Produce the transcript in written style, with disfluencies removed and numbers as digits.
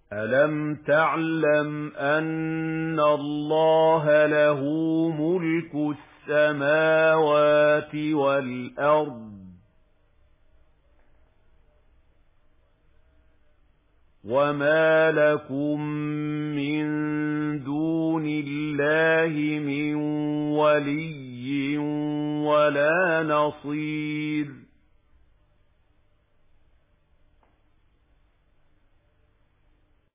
أَلَمْ تَعْلَمْ أَنَّ اللَّهَ لَهُ مُلْكُ السَّمَاوَاتِ وَالْأَرْضِ وَمَا لَكُم مِّن دُونِ اللَّهِ مِن وَلِيٍّ وَلَا نَصِيرٍ